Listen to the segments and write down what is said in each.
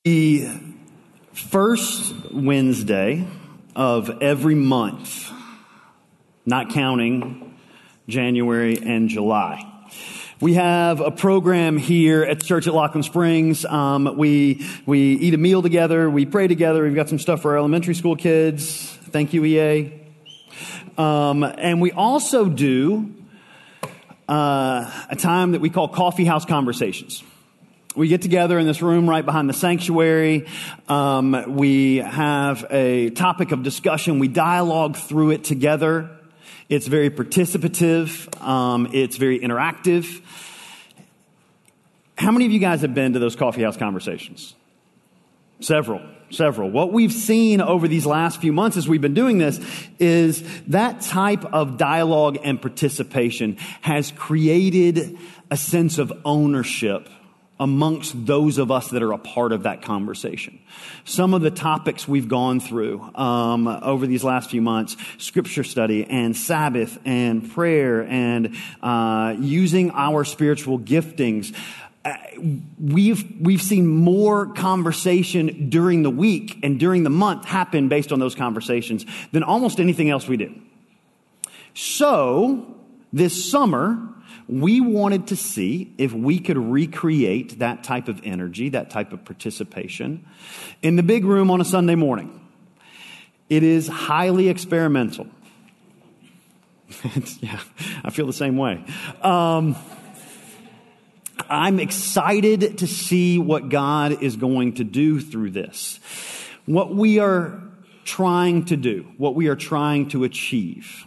The first Wednesday of every month, not counting January and July, we have a program here at the church at Lockland Springs. We eat a meal together. We pray together. We've got some stuff for our elementary school kids. Thank you, EA. And we also do a time that we call Coffee House Conversations. We get together in this room right behind the sanctuary. We have a topic of discussion. We dialogue through it together. It's very participative. It's very interactive. How many of you guys have been to those coffee house conversations? Several. What we've seen over these last few months as we've been doing this is that type of dialogue and participation has created a sense of ownership amongst those of us that are a part of that conversation. Some of the topics we've gone through over these last few months, scripture study and Sabbath and prayer and using our spiritual giftings, we've seen more conversation during the week and during the month happen based on those conversations than almost anything else we do. So this summer, we wanted to see if we could recreate that type of energy, that type of participation in the big room on a Sunday morning. It is highly experimental. Yeah, I feel the same way. I'm excited to see what God is going to do through this. What we are trying to do, what we are trying to achieve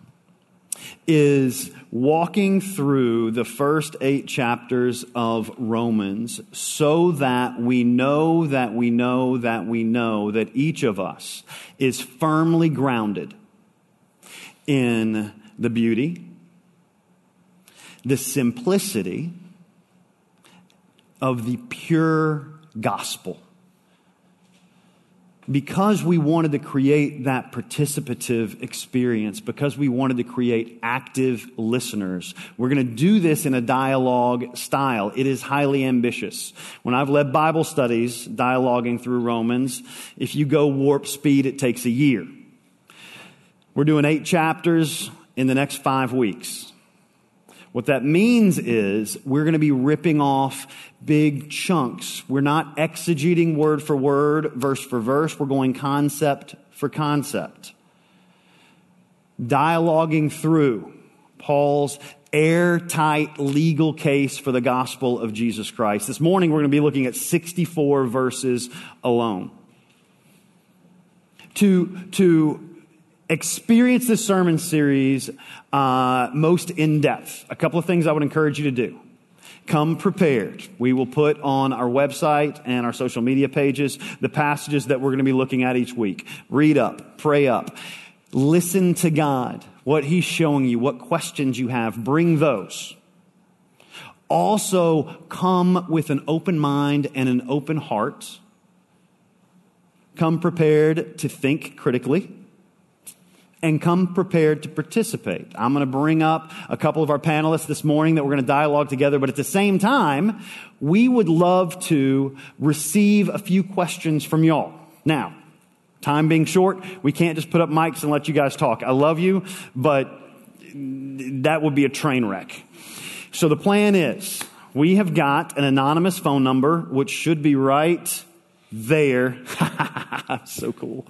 is walking through the first 8 chapters of Romans so that we know that each of us is firmly grounded in the beauty, the simplicity of the pure gospel. Because we wanted to create that participative experience, because we wanted to create active listeners, we're going to do this in a dialogue style. It is highly ambitious. When I've led Bible studies, dialoguing through Romans, if you go warp speed, it takes a year. We're doing 8 chapters in the next 5 weeks. What that means is we're going to be ripping off big chunks. We're not exegeting word for word, verse for verse. We're going concept for concept. Dialoguing through Paul's airtight legal case for the gospel of Jesus Christ. This morning we're going to be looking at 64 verses alone. To experience this sermon series most in depth, a couple of things I would encourage you to do. Come prepared. We will put on our website and our social media pages the passages that we're going to be looking at each week. Read up, pray up, listen to God, what He's showing you, what questions you have. Bring those. Also, come with an open mind and an open heart. Come prepared to think critically. And come prepared to participate. I'm going to bring up a couple of our panelists this morning that we're going to dialogue together, but at the same time, we would love to receive a few questions from y'all. Now, time being short, we can't just put up mics and let you guys talk. I love you, but that would be a train wreck. So the plan is, we have got an anonymous phone number, which should be right there. So cool.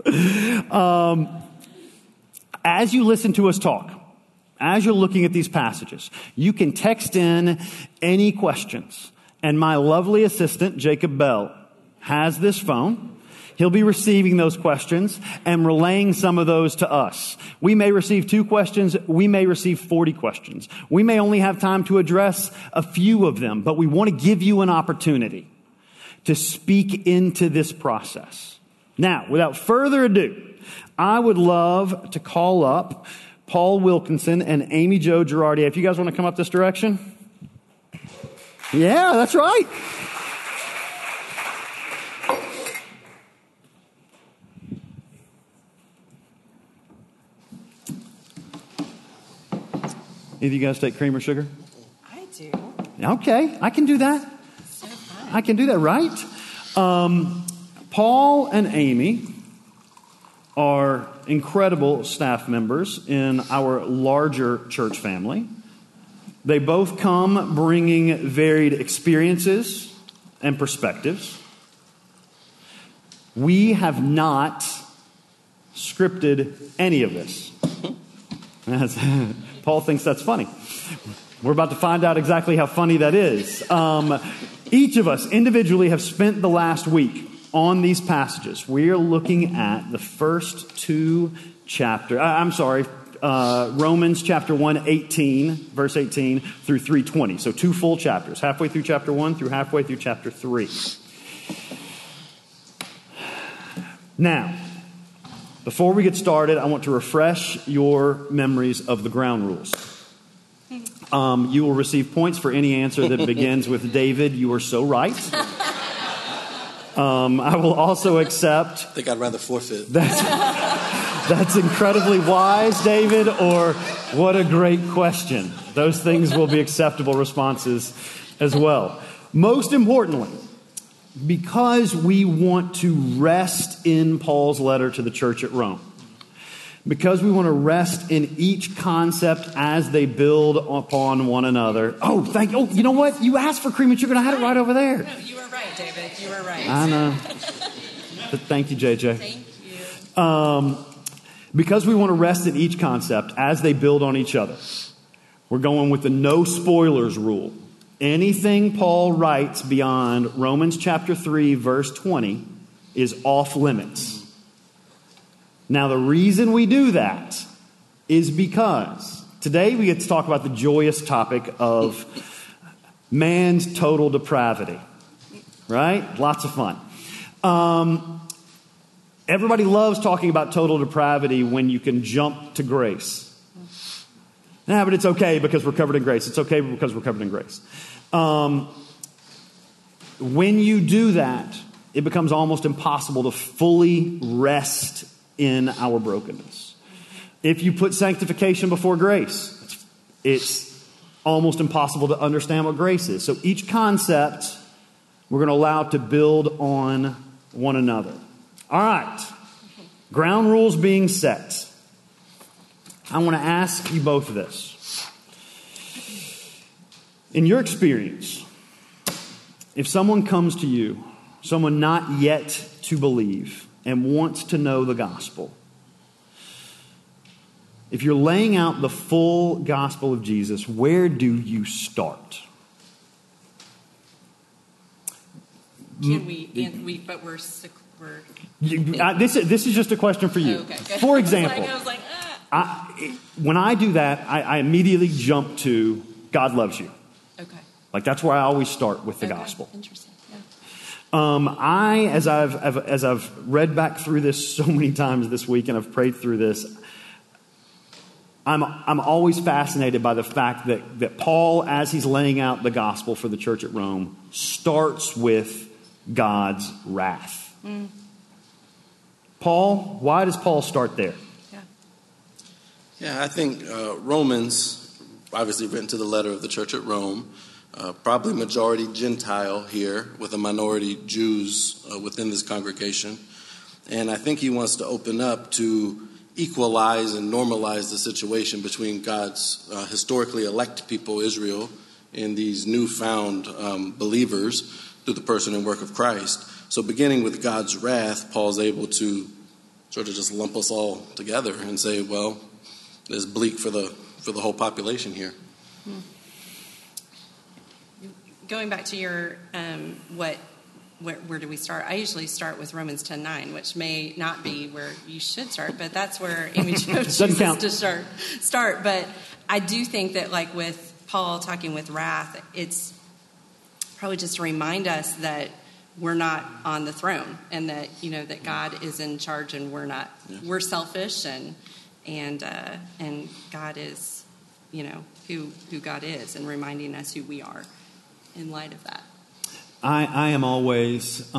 As you listen to us talk, as you're looking at these passages, you can text in any questions. And my lovely assistant, Jacob Bell, has this phone. He'll be receiving those questions and relaying some of those to us. We may receive 2 questions. We may receive 40 questions. We may only have time to address a few of them, but we want to give you an opportunity to speak into this process. Now, without further ado, I would love to call up Paul Wilkinson and Amy Jo Girardi. If you guys want to come up this direction. Yeah, that's right. Either you guys take cream or sugar? I do. Okay, I can do that. So fun. I can do that, right? Paul and Amy are incredible staff members in our larger church family. They both come bringing varied experiences and perspectives. We have not scripted any of this. Paul thinks that's funny. We're about to find out exactly how funny that is. Each of us individually have spent the last week on these passages. We are looking at the first two chapters. Romans chapter 1, verse 18 through 3:20. So 2 full chapters, halfway through chapter 1 through halfway through chapter 3. Now, before we get started, I want to refresh your memories of the ground rules. You will receive points for any answer that begins with David, you are so right. I will also accept... I think I'd rather forfeit. That's incredibly wise, David, or what a great question. Those things will be acceptable responses as well. Most importantly, because we want to rest in Paul's letter to the church at Rome, because we want to rest in each concept as they build upon one another. You know what? You asked for cream and sugar, and I had it right over there. No, you were right, David. You were right. I know. But thank you, JJ. Thank you. Because we want to rest in each concept as they build on each other, we're going with the no spoilers rule. Anything Paul writes beyond Romans chapter 3, verse 20 is off limits. Now, the reason we do that is because today we get to talk about the joyous topic of man's total depravity. Right? Lots of fun. Everybody loves talking about total depravity when you can jump to grace. Nah, but it's okay because we're covered in grace. It's okay because we're covered in grace. When you do that, it becomes almost impossible to fully rest in our brokenness. If you put sanctification before grace, it's almost impossible to understand what grace is. So each concept we're going to allow to build on one another. All right. Ground rules being set. I want to ask you both this. In your experience, if someone comes to you, someone not yet to believe, and wants to know the gospel, if you're laying out the full gospel of Jesus, where do you start? Can we? But we're this is just a question for you. Okay. For example, I was like, when I do that, I immediately jump to God loves you. Okay. Like that's where I always start with the gospel. Interesting. Yeah. As I've read back through this so many times this week, and I've prayed through this, I'm always fascinated by the fact that Paul, as he's laying out the gospel for the church at Rome, starts with God's wrath. Paul, why does Paul start there? Yeah, I think Romans, obviously written to the letter of the church at Rome, probably majority Gentile here with a minority Jews within this congregation. And I think he wants to open up to equalize and normalize the situation between God's historically elect people, Israel, and these newfound believers through the person and work of Christ. So beginning with God's wrath, Paul's able to sort of just lump us all together and say, well, it's bleak for the whole population here. Going back to your where do we start? I usually start with Romans 10:9, which may not be where you should start, but that's where Amy Jo chooses to start. But I do think that, like with Paul talking with wrath, it's probably just to remind us that we're not on the throne, and that that God is in charge, and we're not. Yeah. We're selfish, and God is, who God is, and reminding us who we are in light of that. I am always,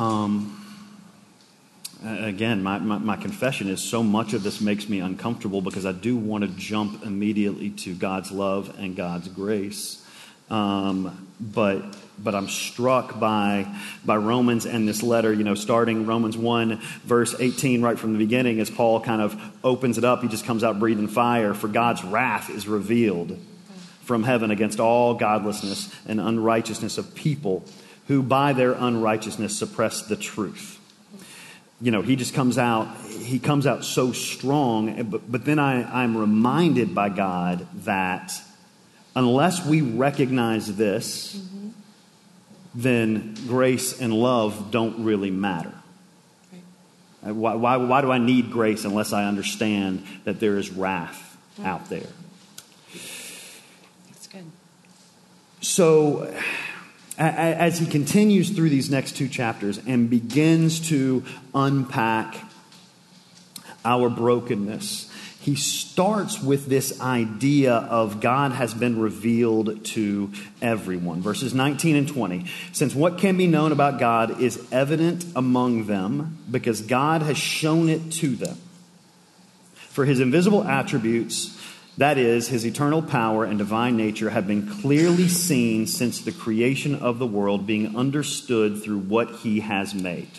again, my confession is so much of this makes me uncomfortable because I do want to jump immediately to God's love and God's grace. But I'm struck by Romans and this letter, starting Romans 1, verse 18, right from the beginning, as Paul kind of opens it up. He just comes out breathing fire. For God's wrath is revealed from heaven against all godlessness and unrighteousness of people who by their unrighteousness suppress the truth. He just comes out so strong. But then I'm reminded by God that unless we recognize this, then grace and love don't really matter. Right. Why do I need grace unless I understand that there is wrath out there? That's good. So as he continues through these next two chapters and begins to unpack our brokenness, he starts with this idea of God has been revealed to everyone. Verses 19 and 20. Since what can be known about God is evident among them, because God has shown it to them. For his invisible attributes, that is, his eternal power and divine nature, have been clearly seen since the creation of the world, being understood through what he has made.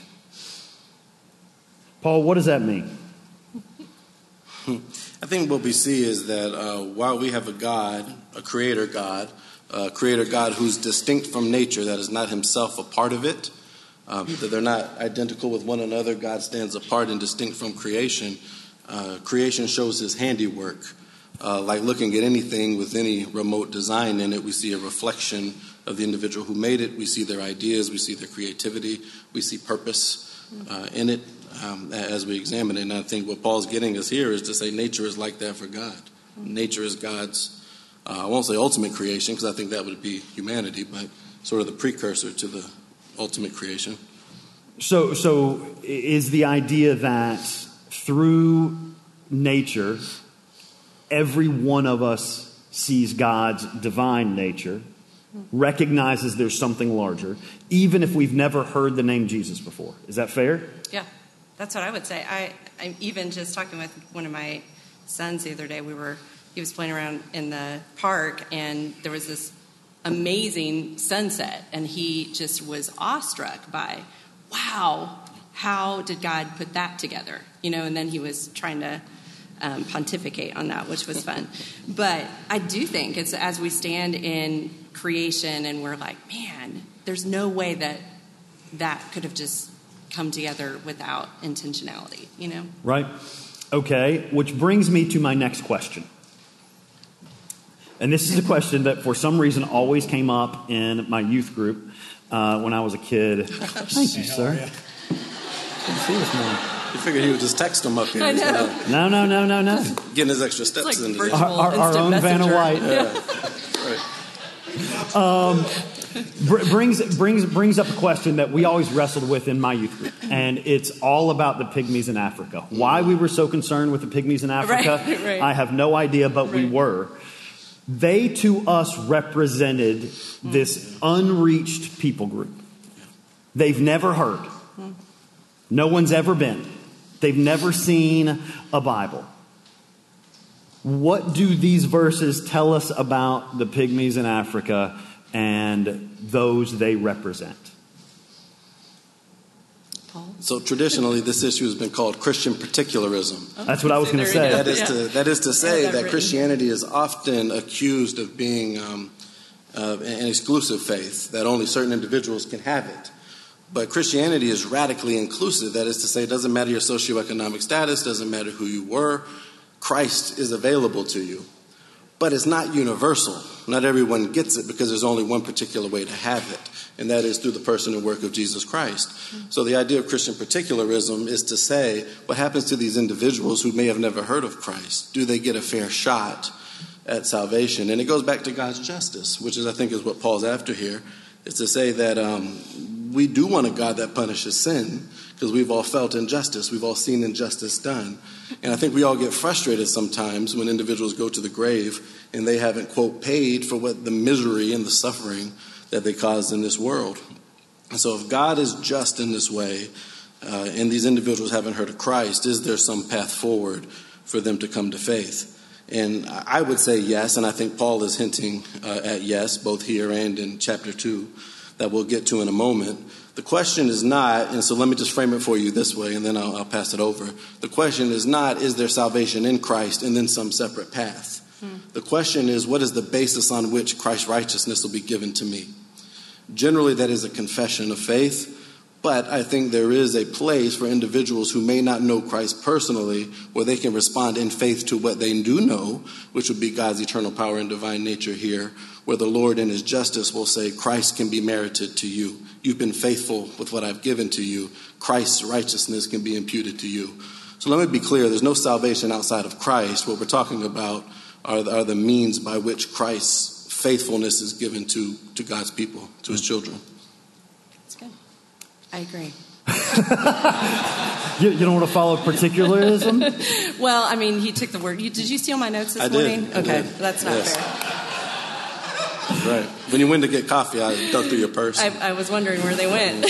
Paul, what does that mean? I think what we see is that while we have a creator God who's distinct from nature, that is not himself a part of it, that they're not identical with one another. God stands apart and distinct from creation. Creation shows his handiwork. Like looking at anything with any remote design in it, we see a reflection of the individual who made it. We see their ideas. We see their creativity. We see purpose in it. As we examine it. And I think what Paul's getting us here is to say nature is like that for God. Nature is God's, I won't say ultimate creation, because I think that would be humanity, but sort of the precursor to the ultimate creation. So is the idea that through nature, every one of us sees God's divine nature, recognizes there's something larger, even if we've never heard the name Jesus before. Is that fair? Yeah. That's what I would say. I'm even just talking with one of my sons the other day. He was playing around in the park, and there was this amazing sunset, and he just was awestruck by, wow, how did God put that together? And then he was trying to pontificate on that, which was fun. But I do think it's as we stand in creation and we're like, man, there's no way that could have just come together without intentionality, Right. Okay. Which brings me to my next question. And this is a question that for some reason always came up in my youth group when I was a kid. Thank you, sir. Good to see you this morning. You figured he would just text him up here. I know. No. Getting his extra steps like into our own Vanna White. Right. Brings up a question that we always wrestled with in my youth group, and it's all about the pygmies in Africa. Why we were so concerned with the pygmies in Africa, right. I have no idea, but we were. They, to us, represented this unreached people group. They've never heard. No one's ever been. They've never seen a Bible. What do these verses tell us about the pygmies in Africa and those they represent? Paul? So traditionally, this issue has been called Christian particularism. That's what I was going to say. That is to say that Christianity is often accused of being an exclusive faith, that only certain individuals can have it. But Christianity is radically inclusive. That is to say, it doesn't matter your socioeconomic status, doesn't matter who you were. Christ is available to you. But it's not universal. Not everyone gets it because there's only one particular way to have it, and that is through the person and work of Jesus Christ. So the idea of Christian particularism is to say, what happens to these individuals who may have never heard of Christ? Do they get a fair shot at salvation? And it goes back to God's justice, which I think is what Paul's after here, is to say that we do want a God that punishes sin, because we've all felt injustice. We've all seen injustice done. And I think we all get frustrated sometimes when individuals go to the grave and they haven't, quote, paid for what the misery and the suffering that they caused in this world. And so if God is just in this way, and these individuals haven't heard of Christ, is there some path forward for them to come to faith? And I would say yes, and I think Paul is hinting at yes, both here and in chapter 2, that we'll get to in a moment. The question is not, and so let me just frame it for you this way, and then I'll pass it over. The question is not, is there salvation in Christ and then some separate path? The question is, what is the basis on which Christ's righteousness will be given to me? Generally, that is a confession of faith, but I think there is a place for individuals who may not know Christ personally where they can respond in faith to what they do know, which would be God's eternal power and divine nature here, where the Lord in his justice will say, Christ can be merited to you. You've been faithful with what I've given to you. Christ's righteousness can be imputed to you. So let me be clear, there's no salvation outside of Christ. What we're talking about are the means by which Christ's faithfulness is given to God's people, to his children. That's good. I agree. You don't want to follow particularism? Well, I mean, he took the word. Did you steal my notes this morning? I Okay, did. that's not fair. That's right. When you went to get coffee, I dug through your purse. I was wondering where they went.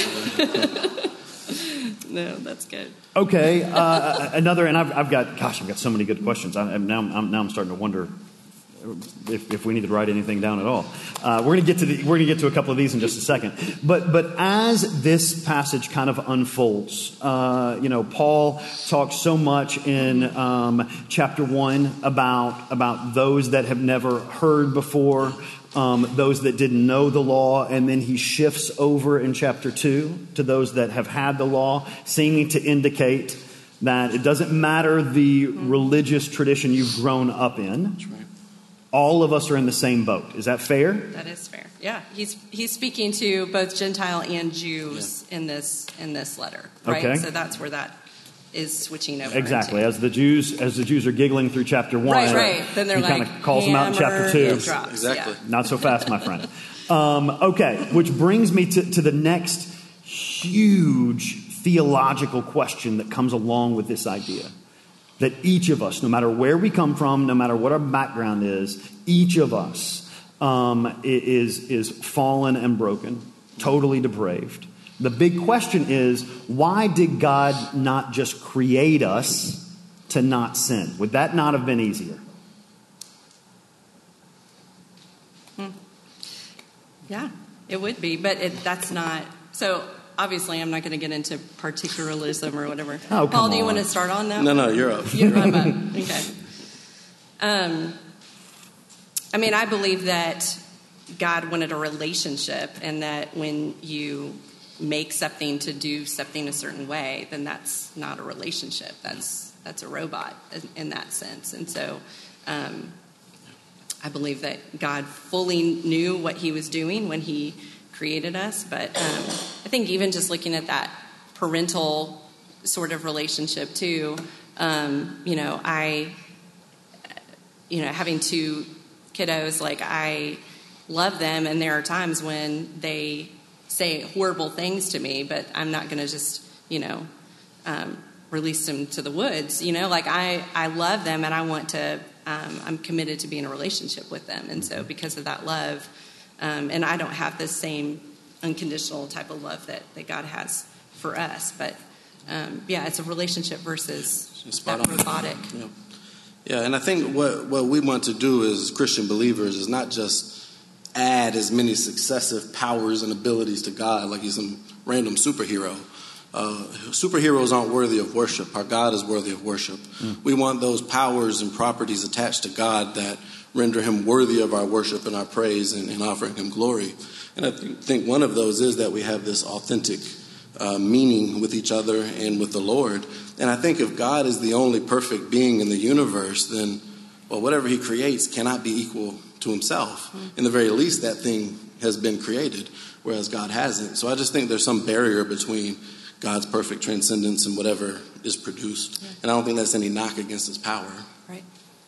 No, that's good. Okay, another, and I've got so many good questions. Now I'm starting to wonder if we need to write anything down at all. We're going to get to a couple of these in just a second. But as this passage kind of unfolds, Paul talks so much in chapter 1 about those that have never heard before, those that didn't know the law, and then he shifts over in chapter 2 to those that have had the law, seeming to indicate that it doesn't matter the religious tradition you've grown up in. That's right. All of us are in the same boat. Is that fair? That is fair. Yeah, he's speaking to both Gentile and Jews in this letter, right? Okay. So that's where that is switching over. Exactly. Into. As the Jews are giggling through chapter 1, right. Then they're he like, kind of calls them out in chapter 2. It drops. Exactly. Yeah. Not so fast, my friend. Okay, which brings me to the next huge theological question that comes along with this idea. That each of us, no matter where we come from, no matter what our background is, each of us is fallen and broken, totally depraved. The big question is, why did God not just create us to not sin? Would that not have been easier? Yeah, it would be, but that's not. So obviously, I'm not going to get into particularism or whatever. Oh, Paul, come do you on. want to start on that? No, you're up. I'm up. Okay. I mean, I believe that God wanted a relationship, and that when you make something to do something a certain way, then that's not a relationship. That's a robot in that sense. And so I believe that God fully knew what he was doing when he created us. But I think even just looking at that parental sort of relationship too, having two kiddos, like I love them, and there are times when they say horrible things to me, but I'm not going to just, release them to the woods. Like I love them, and I want to, I'm committed to be in a relationship with them. And so because of that love, and I don't have the same unconditional type of love that God has for us. But, it's a relationship versus that robotic. Yeah, and I think what we want to do as Christian believers is not just add as many successive powers and abilities to God like he's some random superhero. Superheroes aren't worthy of worship. Our God is worthy of worship. We want those powers and properties attached to God that render him worthy of our worship and our praise and offering him glory. And I think one of those is that we have this authentic meaning with each other and with the Lord. And I think if God is the only perfect being in the universe, then, whatever he creates cannot be equal to himself. In the very least, that thing has been created, whereas God hasn't. So I just think there's some barrier between God's perfect transcendence and whatever is produced. And I don't think that's any knock against his power. Right.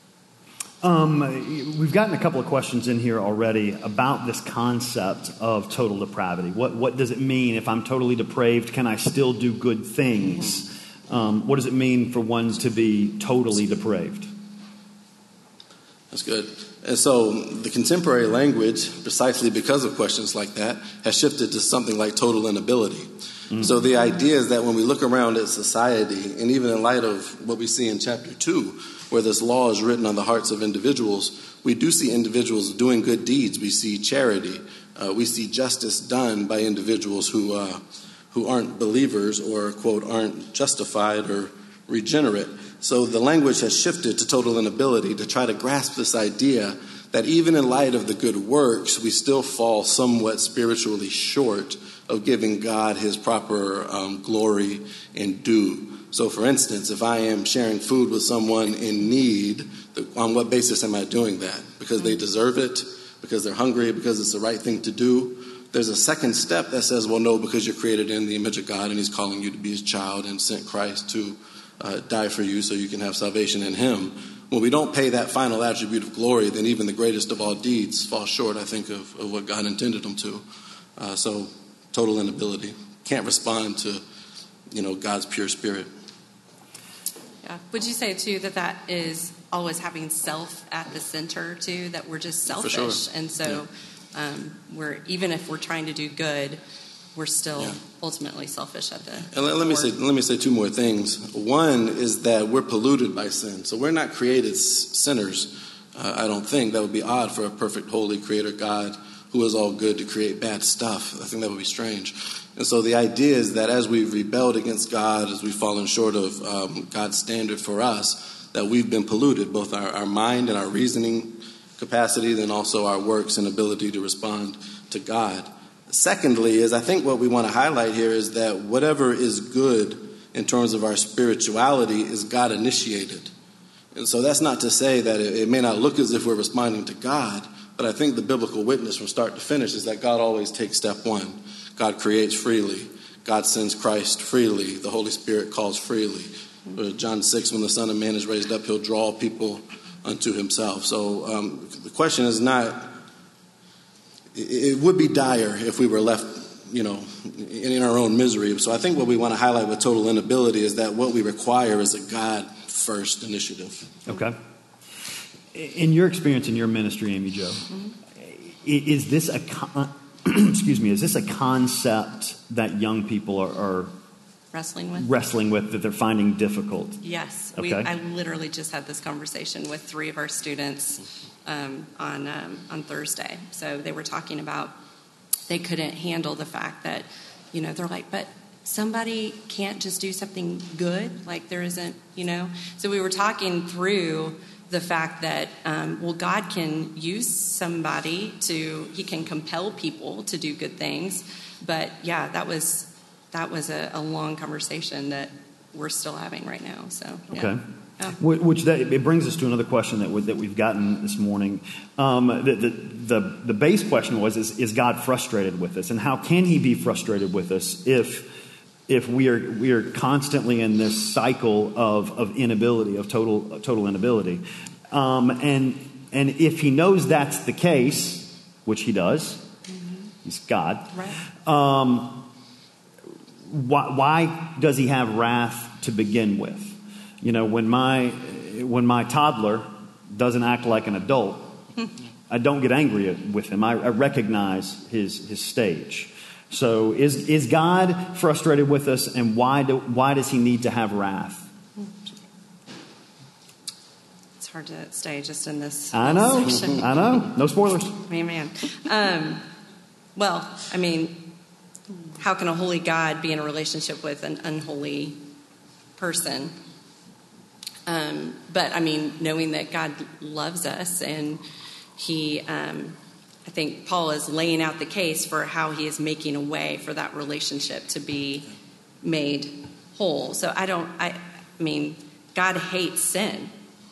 We've gotten a couple of questions in here already about this concept of total depravity. What does it mean if I'm totally depraved? Can I still do good things? What does it mean for one to be totally depraved? That's good. And so the contemporary language, precisely because of questions like that, has shifted to something like total inability. Mm-hmm. So the idea is that when we look around at society, and even in light of what we see in chapter 2, where this law is written on the hearts of individuals, we do see individuals doing good deeds. We see charity. We see justice done by individuals who aren't believers or, quote, aren't justified or regenerate. So the language has shifted to total inability to try to grasp this idea that even in light of the good works, we still fall somewhat spiritually short of giving God his proper glory and due. So, for instance, if I am sharing food with someone in need, on what basis am I doing that? Because they deserve it? Because they're hungry? Because it's the right thing to do? There's a second step that says, well, no, because you're created in the image of God and he's calling you to be his child and sent Christ to die for you so you can have salvation in him. When we don't pay that final attribute of glory, then even the greatest of all deeds fall short, I think, of what God intended them to. So total inability. Can't respond to, God's pure spirit. Yeah. Would you say, too, that is always having self at the center, too, that we're just selfish? For sure. And so we're, even if we're trying to do good, we're still ultimately selfish at the And let me say two more things. One is that we're polluted by sin. So we're not created sinners. I don't think that would be odd for a perfect, holy creator God who is all good to create bad stuff. I think that would be strange. And so the idea is that as we've rebelled against God, as we've fallen short of God's standard for us, that we've been polluted, both our mind and our reasoning capacity, then also our works and ability to respond to God. Secondly, is I think what we want to highlight here is that whatever is good in terms of our spirituality is God initiated. And so that's not to say that it may not look as if we're responding to God, but I think the biblical witness from start to finish is that God always takes step one. God creates freely. God sends Christ freely. The Holy Spirit calls freely. John 6, when the Son of Man is raised up, he'll draw people unto himself. So the question is not, it would be dire if we were left, in our own misery. So I think what we want to highlight with total inability is that what we require is a God-first initiative. Okay. In your experience in your ministry, Amy Jo, is this a concept that young people are wrestling with, that they're finding difficult? Yes. Okay. I literally just had this conversation with 3 of our students on Thursday. So they were talking about they couldn't handle the fact that, they're like, but somebody can't just do something good, like there isn't, So we were talking through the fact that, God can use somebody he can compel people to do good things. But yeah, that was a long conversation that we're still having right now. So, yeah. Okay. It brings us to another question that we've gotten this morning. The base question was, is God frustrated with us? And how can he be frustrated with us if we are constantly in this cycle of inability, of total inability? And if he knows that's the case, which he does, he's God. Right. Why does he have wrath to begin with? When my toddler doesn't act like an adult, I don't get angry with him. I recognize his stage. So is God frustrated with us, and why does he need to have wrath? It's hard to stay just in this I know. section. I know. No spoilers. Man. Well, I mean, how can a holy God be in a relationship with an unholy person? But I mean, knowing that God loves us, and he, I think Paul is laying out the case for how he is making a way for that relationship to be made whole. So I mean, God hates sin,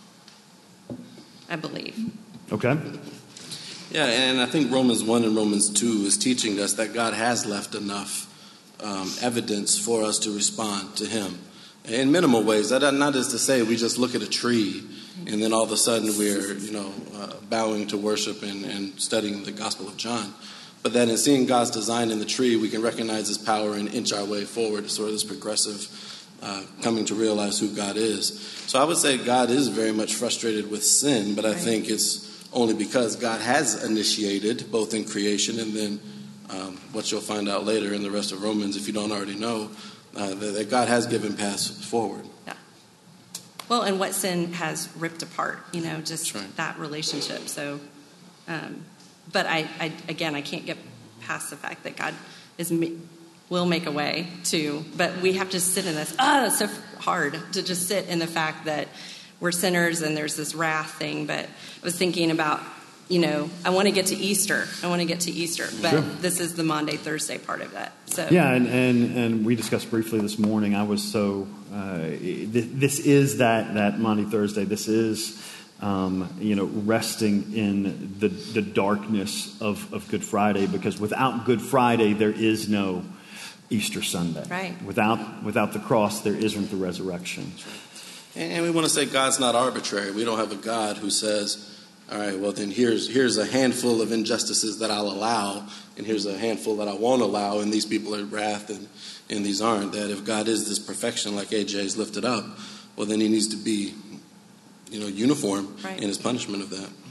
I believe. Okay. Yeah, and I think Romans 1 and Romans 2 is teaching us that God has left enough evidence for us to respond to him in minimal ways. That not is to say we just look at a tree and then all of a sudden we're, bowing to worship and studying the Gospel of John. But that in seeing God's design in the tree, we can recognize his power and inch our way forward, sort of this progressive coming to realize who God is. So I would say God is very much frustrated with sin, but I think it's only because God has initiated, both in creation and then what you'll find out later in the rest of Romans, if you don't already know, that God has given paths forward. Yeah. Well, and what sin has ripped apart, just right. that relationship. So, but I can't get past the fact that God will make a way too. But we have to sit in this. It's so hard to just sit in the fact that we're sinners and there's this wrath thing. But I was thinking about, I want to get to Easter. But sure. This is the Maundy, Thursday part of that. So yeah, and we discussed briefly this morning. I was so this is that Maundy, Thursday. This is resting in the darkness of Good Friday, because without Good Friday there is no Easter Sunday. Right. Without the cross there isn't the resurrection. And we want to say God's not arbitrary. We don't have a God who says, all right, well, then here's a handful of injustices that I'll allow, and here's a handful that I won't allow, and these people are wrath, and these aren't. That if God is this perfection, like AJ's lifted up, well, then he needs to be, uniform in his punishment of that.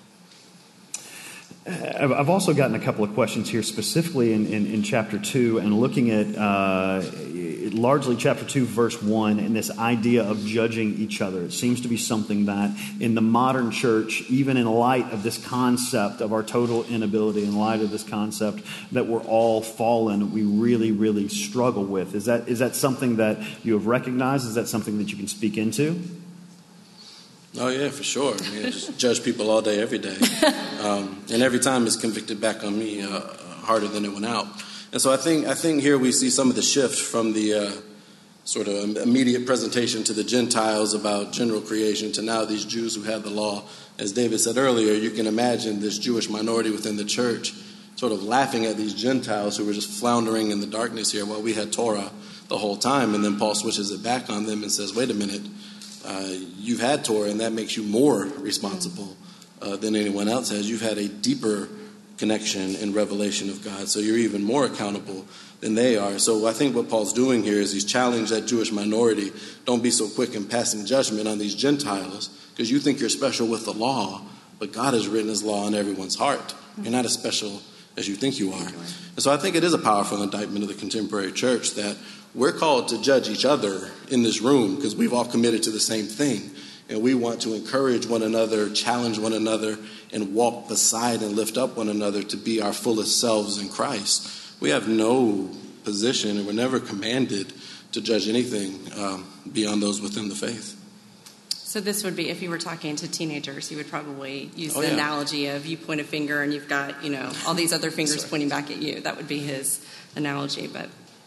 I've also gotten a couple of questions here, specifically in chapter 2, and looking at largely chapter 2, verse 1, and this idea of judging each other. It seems to be something that in the modern church, even in light of this concept of our total inability, in light of this concept that we're all fallen, we really, really struggle with. Is that something that you have recognized? Is that something that you can speak into? Oh, yeah, for sure. I mean, I just judge people all day, every day. And every time it's convicted back on me harder than it went out. And so I think here we see some of the shift from the sort of immediate presentation to the Gentiles about general creation to now these Jews who have the law. As David said earlier, you can imagine this Jewish minority within the church sort of laughing at these Gentiles who were just floundering in the darkness here while we had Torah the whole time. And then Paul switches it back on them and says, wait a minute. You've had Torah, and that makes you more responsible than anyone else has. You've had a deeper connection and revelation of God, so you're even more accountable than they are. So I think what Paul's doing here is he's challenged that Jewish minority. Don't be so quick in passing judgment on these Gentiles, because you think you're special with the law, but God has written his law in everyone's heart. You're not as special as you think you are. And so I think it is a powerful indictment of the contemporary church that we're called to judge each other in this room because we've all committed to the same thing. And we want to encourage one another, challenge one another, and walk beside and lift up one another to be our fullest selves in Christ. We have no position, and we're never commanded to judge anything beyond those within the faith. So this would be, if you were talking to teenagers, you would probably use the analogy of you point a finger and you've got, all these other fingers pointing back at you. That would be his analogy, but...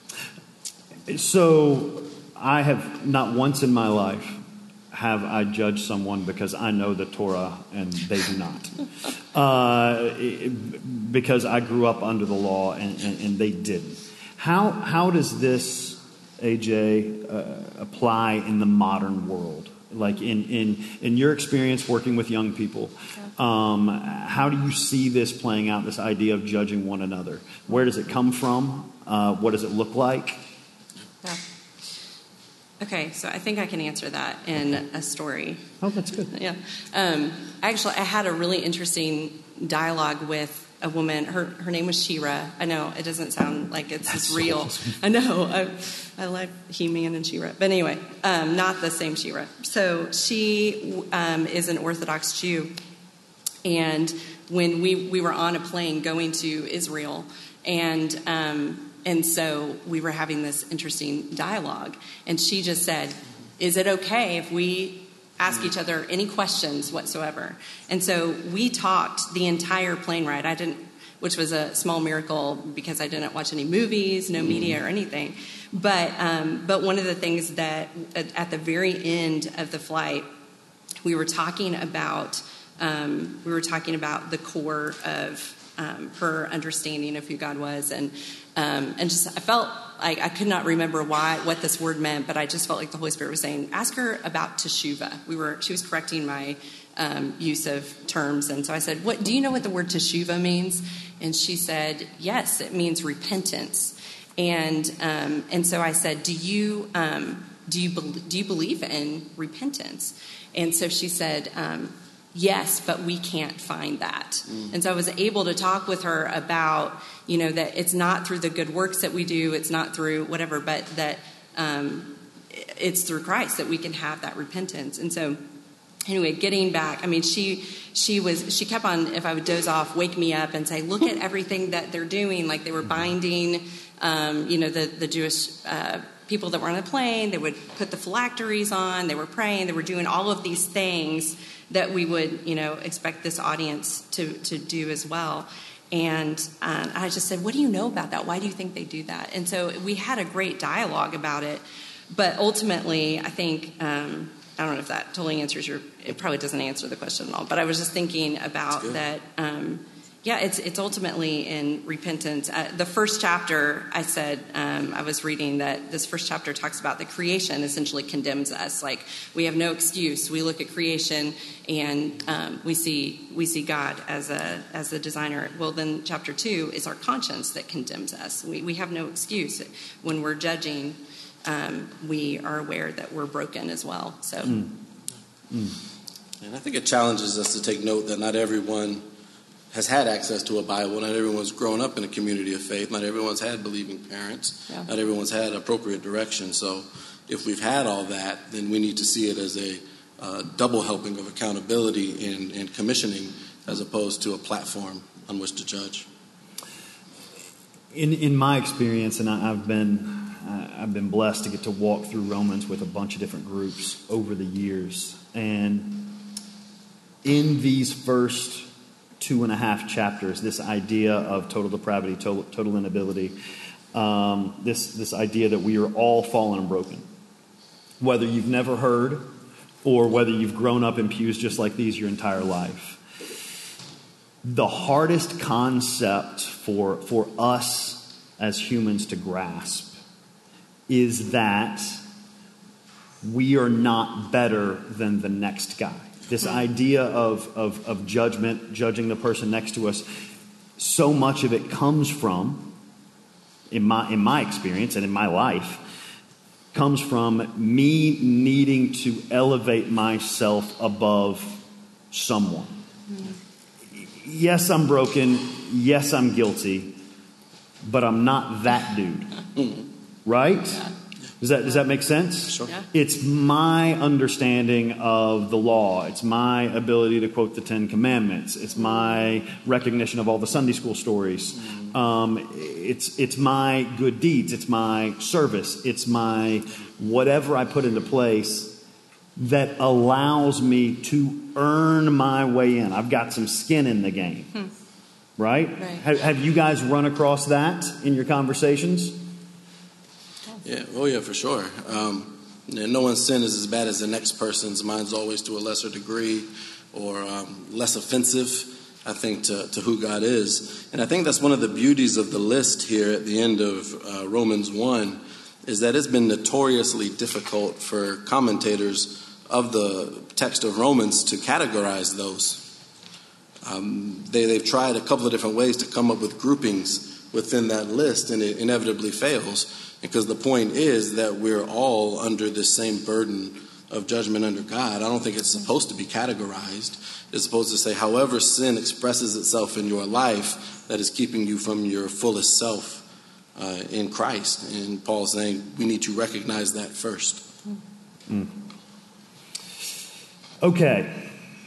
So I have not once in my life have I judged someone because I know the Torah and they do not. Because I grew up under the law and they didn't. How does this, AJ, apply in the modern world? Like in your experience working with young people, how do you see this playing out, this idea of judging one another? Where does it come from? What does it look like? Yeah. Okay, so I think I can answer that in a story. Oh, that's good. Yeah. Actually, I had a really interesting dialogue with a woman. Her name was Shira. I know it doesn't sound like it's real. Awesome. I know. I like He-Man and Shira. But anyway, not the same Shira. So she is an Orthodox Jew. And when we were on a plane going to Israel, and so we were having this interesting dialogue. And she just said, is it okay if we ask each other any questions whatsoever? And so we talked the entire plane ride. Which was a small miracle because I didn't watch any movies, no media or anything. But one of the things that at the very end of the flight, we were talking about the core of her understanding of who God was, and just I felt like I could not remember what this word meant, but I just felt like the Holy Spirit was saying, ask her about teshuvah. She was correcting my use of terms, and so I said, "What do you know what the word teshuvah means?" And she said, "Yes, it means repentance." And so I said, "Do you believe in repentance?" And so she said, yes, but we can't find that. And so I was able to talk with her about, that it's not through the good works that we do, it's not through whatever, but that it's through Christ that we can have that repentance. And so anyway, getting back, she kept on, if I would doze off, wake me up and say, look at everything that they're doing. Like they were binding, the Jewish people that were on the plane. They would put the phylacteries on. They were praying. They were doing all of these things that we would, expect this audience to do as well. And I just said, what do you know about that? Why do you think they do that? And so we had a great dialogue about it. But ultimately, I think, I don't know if that totally answers it probably doesn't answer the question at all. But I was just thinking about that, it's ultimately in repentance. The first chapter, I said, I was reading that this first chapter talks about the creation essentially condemns us. Like we have no excuse. We look at creation and we see God as a designer. Well, then chapter 2 is our conscience that condemns us. We have no excuse when we're judging. We are aware that we're broken as well. So, And I think it challenges us to take note that not everyone has had access to a Bible. Not everyone's grown up in a community of faith. Not everyone's had believing parents. Yeah. Not everyone's had appropriate direction. So if we've had all that, then we need to see it as a double helping of accountability and commissioning as opposed to a platform on which to judge. In my experience, and I've been blessed to get to walk through Romans with a bunch of different groups over the years. And in these first 2.5 chapters, this idea of total depravity, total inability, this idea that we are all fallen and broken. Whether you've never heard or whether you've grown up in pews just like these your entire life. The hardest concept for us as humans to grasp is that we are not better than the next guy. This idea of judgment, judging the person next to us, so much of it comes from, in my experience and in my life, comes from me needing to elevate myself above someone. Yes, I'm broken. Yes, I'm guilty. But I'm not that dude. Right? Yeah. Does that make sense? Sure. Yeah. It's my understanding of the law. It's my ability to quote the 10 Commandments. It's my recognition of all the Sunday school stories. It's my good deeds. It's my service. It's my whatever I put into place that allows me to earn my way in. I've got some skin in the game. Right? Have you guys run across that in your conversations? Yeah, for sure. No one's sin is as bad as the next person's. Mine's always to a lesser degree or less offensive, I think, to who God is. And I think that's one of the beauties of the list here at the end of Romans 1, is that it's been notoriously difficult for commentators of the text of Romans to categorize those. They've tried a couple of different ways to come up with groupings within that list, and it inevitably fails. Because the point is that we're all under this same burden of judgment under God. I don't think it's supposed to be categorized. It's supposed to say, however sin expresses itself in your life, that is keeping you from your fullest self in Christ. And Paul's saying we need to recognize that first. Okay.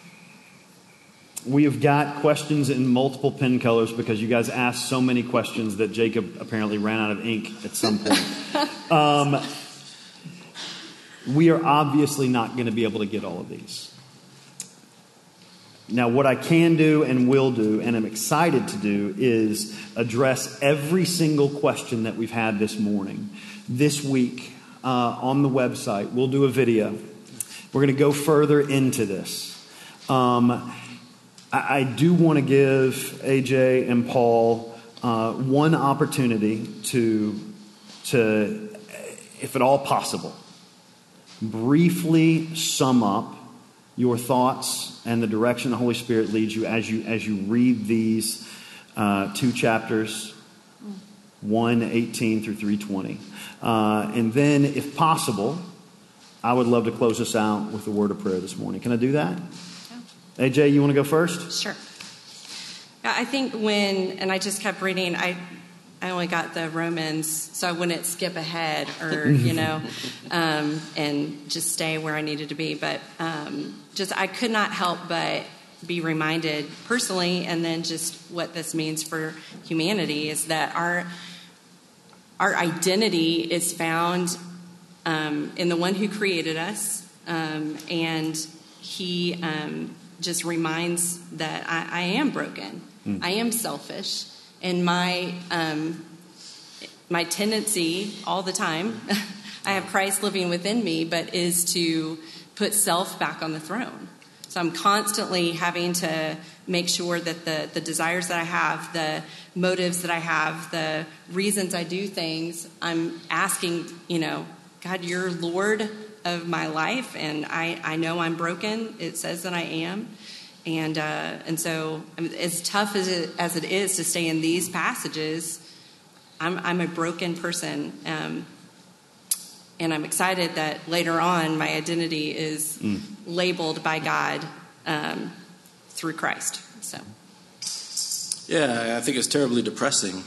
We have got questions in multiple pen colors because you guys asked so many questions that Jacob apparently ran out of ink at some point. We are obviously not going to be able to get all of these. Now, what I can do and will do, and I'm excited to do, is address every single question that we've had this morning. This week on the website, we'll do a video. We're going to go further into this. I do want to give AJ and Paul one opportunity to, if at all possible, briefly sum up your thoughts and the direction the Holy Spirit leads you as you read these 2 chapters, 1:18 through 3:20. And then, if possible, I would love to close us out with a word of prayer this morning. Can I do that? AJ, you want to go first? Sure. I think and I just kept reading, I only got the Romans, so I wouldn't skip ahead or, and just stay where I needed to be. But I could not help but be reminded personally, and then just what this means for humanity is that our identity is found in the one who created us, and he just reminds that I am broken, I am selfish, and my tendency all the time, I have Christ living within me, but is to put self back on the throne. So I'm constantly having to make sure that the desires that I have, the motives that I have, the reasons I do things, I'm asking, God, you're Lord of my life, and I know I'm broken. It says that I am. And so as tough as it is to stay in these passages, I'm a broken person. And I'm excited that later on my identity is labeled by God through Christ. So, yeah, I think it's terribly depressing,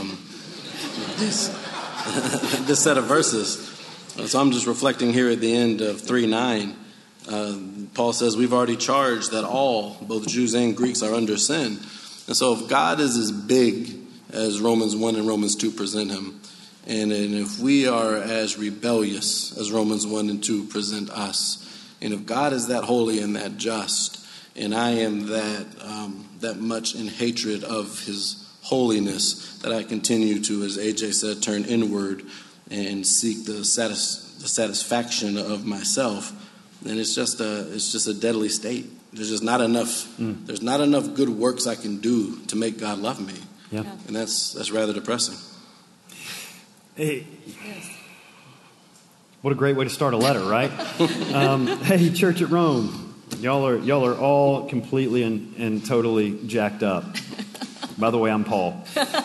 this set of verses. So I'm just reflecting here at the end of 3:9. Paul says we've already charged that all, both Jews and Greeks, are under sin. And so if God is as big as Romans 1 and Romans 2 present him, and if we are as rebellious as Romans 1 and 2 present us, and if God is that holy and that just, and I am that much in hatred of his holiness, that I continue to, as AJ said, turn inward and seek the satisfaction of myself, then it's just a deadly state. There's just not enough. There's not enough good works I can do to make God love me. Yeah. And that's rather depressing. Hey, what a great way to start a letter, right? Hey, Church at Rome, y'all are all completely and totally jacked up. By the way, I'm Paul.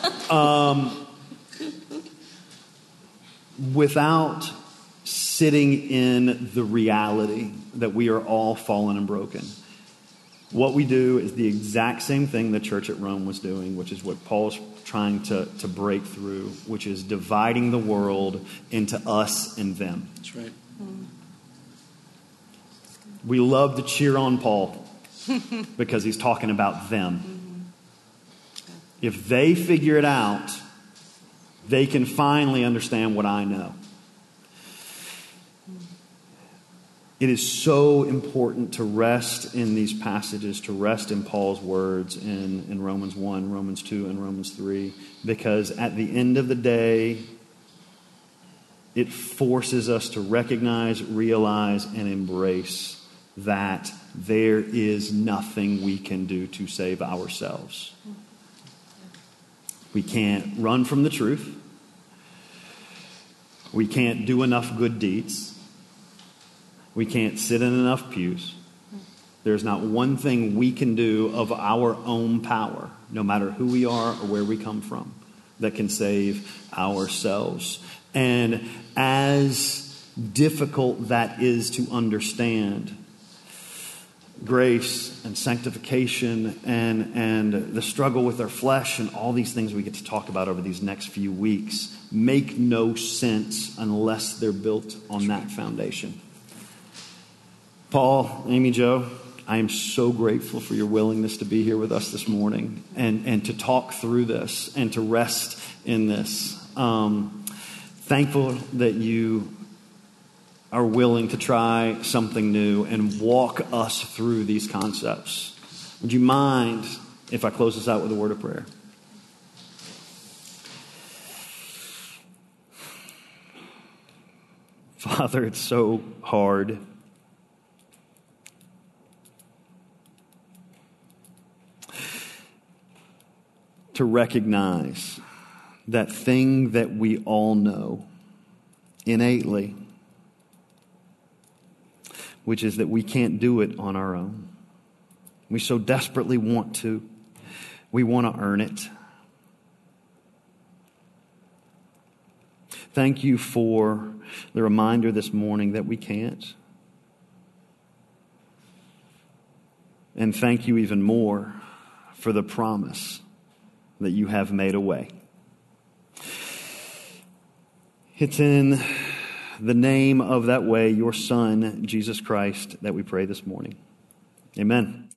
Without sitting in the reality that we are all fallen and broken, what we do is the exact same thing the church at Rome was doing, which is what Paul's trying to break through, which is dividing the world into us and them. That's right. We love to cheer on Paul because he's talking about them. If they figure it out, they can finally understand what I know. It is so important to rest in these passages, to rest in Paul's words in Romans 1, Romans 2, and Romans 3, because at the end of the day, it forces us to recognize, realize, and embrace that there is nothing we can do to save ourselves. We can't run from the truth. We can't do enough good deeds. We can't sit in enough pews. There's not one thing we can do of our own power, no matter who we are or where we come from, that can save ourselves. And as difficult that is to understand, grace and sanctification and the struggle with our flesh and all these things we get to talk about over these next few weeks make no sense unless they're built on that foundation. Paul, Amy Jo, I am so grateful for your willingness to be here with us this morning and to talk through this and to rest in this. Thankful that you are willing to try something new and walk us through these concepts. Would you mind if I close this out with a word of prayer? Father, it's so hard to recognize that thing that we all know innately, which is that we can't do it on our own. We so desperately want to. We want to earn it. Thank you for the reminder this morning that we can't. And thank you even more for the promise that you have made a way. It's in the name of that way, your Son, Jesus Christ, that we pray this morning. Amen.